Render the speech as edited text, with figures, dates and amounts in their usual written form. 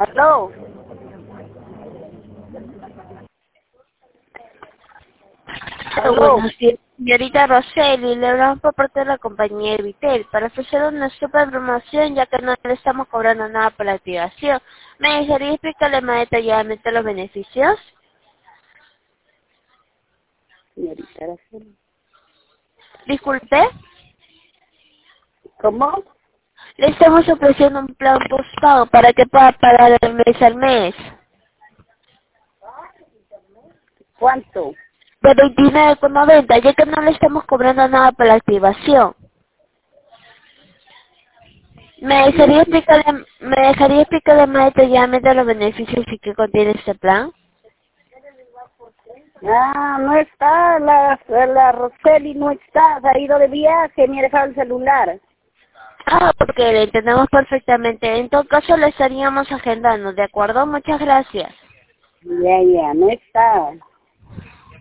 Aló. Aló. Buenos días, señorita Roseli. Le hablamos por parte de la compañía Evitel para ofrecer una super promoción ya que no le estamos cobrando nada por la activación. ¿Me dejaría explicarle más detalladamente los beneficios? Señorita Araceli. Disculpe, ¿Cómo? le estamos ofreciendo un plan postpago para que pueda pagar el mes al mes ¿Cuánto? de 29,90 ya que no le estamos cobrando nada por la activación. Veinti- ¿Me dejaría explicarle más detalladamente los beneficios y qué contiene este plan? Ah, no está, la Roseli no está, se ha ido de viaje, me ha dejado el celular. Porque le entendemos perfectamente. En todo caso, le estaríamos agendando, ¿de acuerdo? Muchas gracias. Ya, no está.